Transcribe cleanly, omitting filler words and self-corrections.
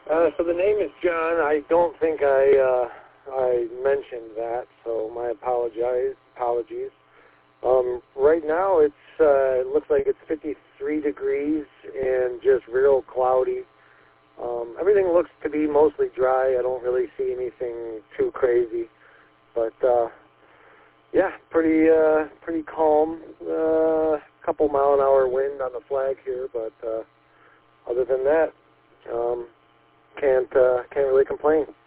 So the name is John. I don't think I mentioned that, so my apologies. Right now it looks like it's 53 degrees and just real cloudy. Everything looks to be mostly dry. I don't really see anything too crazy, but yeah, pretty calm. Couple mile-an-hour wind on the flag here, but other than that, can't really complain.